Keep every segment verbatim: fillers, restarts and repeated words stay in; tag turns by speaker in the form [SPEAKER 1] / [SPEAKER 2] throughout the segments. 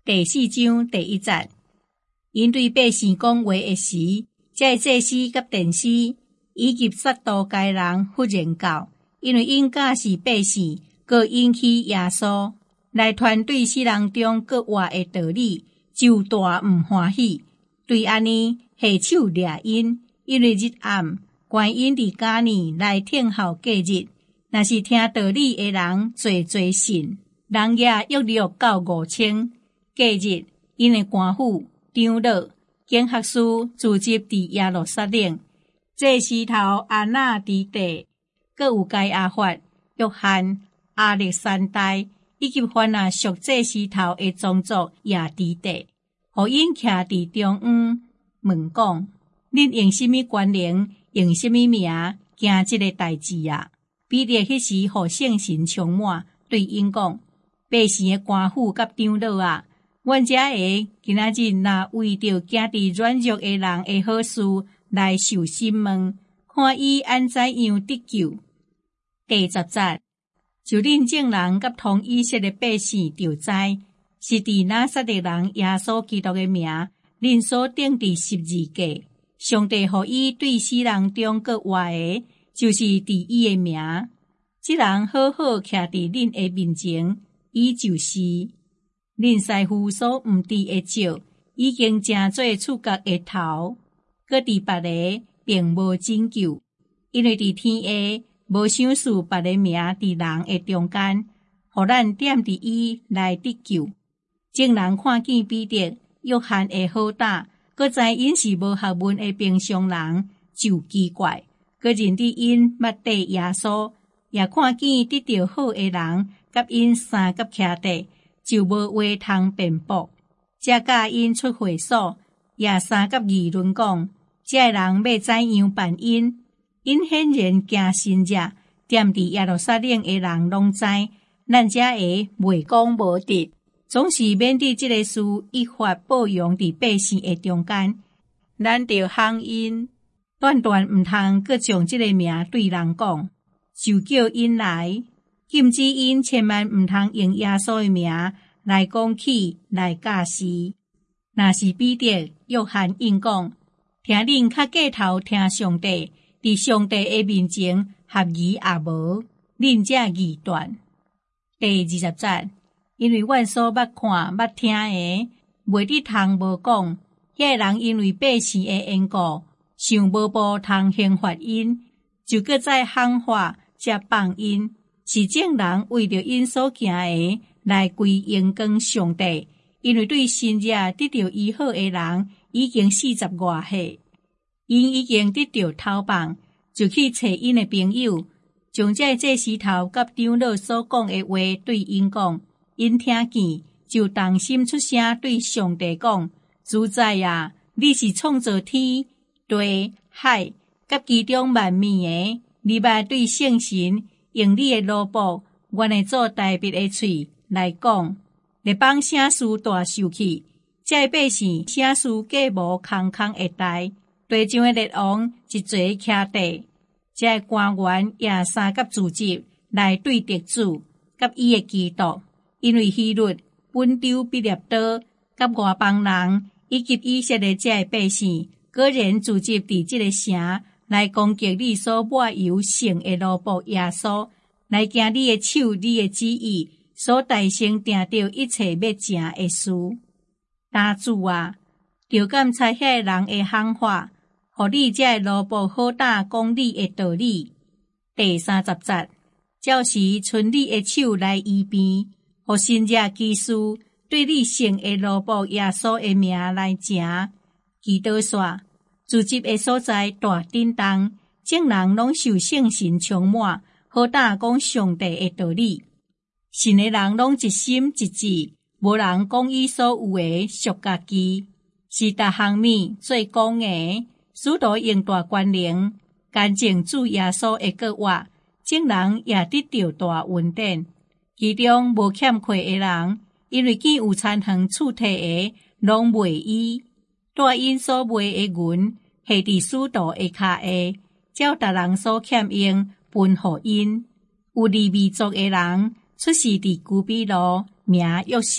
[SPEAKER 1] 第四章第一节，因对百姓讲话的时，这祭司甲殿司以及撒都该人忽然到，因为因假是百姓，各引起耶稣来传对世人中各话的道理，就大唔欢喜，对安尼下手掠因，因为日暗，关因伫家里来听候过日，若是听道理的人侪侪信，人也约略到五千。过日，因的官府、长老、经学士聚集伫耶路撒冷。这时头阿那伫地，各有该亚法、约翰、亚历山大，以及凡那属这时头的宗族也伫地，互因徛伫中央，问讲：恁用什么官能，用什么名行这个代志啊？彼得迄时互圣神充满，对因讲：百姓的官府甲长老啊！阮遮个今仔日若为着行伫软弱的人的好事来受审问，看伊安怎样得救。第十节，就恁众人甲同以色列百姓就知，是伫拿撒勒人耶稣基督的名，恁所定伫十字架，上帝互伊对世人中各话的，就是伫伊的名。即人好好徛伫恁的面前，伊就是。恁师父所毋知的石，已经成做触角的头，搁伫别个并无拯救，因为伫天下无想事别个名伫人的中间，互咱点伫伊来得救。众人看见彼得、约翰的好胆，搁知因是无学问的平常人，就奇怪，搁认得因捌缀耶稣，也看见得到好的人，甲因三甲徛底。就无话通辩驳，才甲因出会所，也三甲议论讲，这人要怎样办因？因显然惊心热，踮伫耶路撒冷的人拢知，咱遮个袂讲无得，总是免得这个事依法报用伫百姓的中间，咱着行因，断断毋通阁将这个名对人讲，就叫因来。禁止因千万毋通用耶稣的名来讲起来假释。若是彼得、约翰应讲，听恁较过头听上帝，伫上帝的面前合宜也无，恁才异端。第二十节，因为阮所捌看捌听的，袂得通无讲，遐人因为百姓的缘故，想无步通刑罚因，就搁再喊话才放因。是众人为着因所行的来归荣光上帝，因为对新热得到医好的人已经四十外岁，因已经得到头棒，就去找因的朋友，将这这时头甲长老所讲的话对因讲，因听见就动心出声对上帝讲：主宰啊，你是创造天地海甲其中万物的，你捌对圣神。用你的罗布，阮会做代笔的喙来讲，列邦声势大受气，这百姓声势计无空空会大，地上的列王一坐徛地，这官员也三甲组织来对敌主，甲伊的基督，因为希律、本丢、比列多，甲外邦人以及以色列这百姓，果然组织伫这个城。来攻击你所抹油圣的罗布耶稣，来行你的手、你的旨意，所大声定着一切要成的事。大主啊，着感谢遐人的喊话，互你这罗布好胆讲你的道理。第三十节，照时伸你的手来医病，互新热基督对你圣的罗布耶稣的名来行。祈祷煞。组织的所在大震动，众人拢受圣神充满，好胆讲上帝的道理。信的人拢一心一志，无人讲伊所有的属家己，是逐项物做讲的。使徒用大权能，干净主耶稣的国话，众人也得到大恩典。其中无欠亏的人，因为见有田园厝摕的，拢卖伊。带因所卖的银，下伫使徒的骹下，照逐人所欠用，分互因。有利未族的人，出世伫居比路，名约瑟，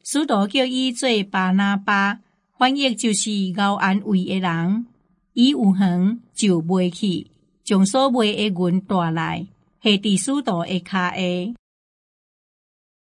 [SPEAKER 1] 使徒叫伊做巴拿巴，翻译就是熬安慰的人。伊有远就卖去，将所卖的银带来，下伫使徒的骹下。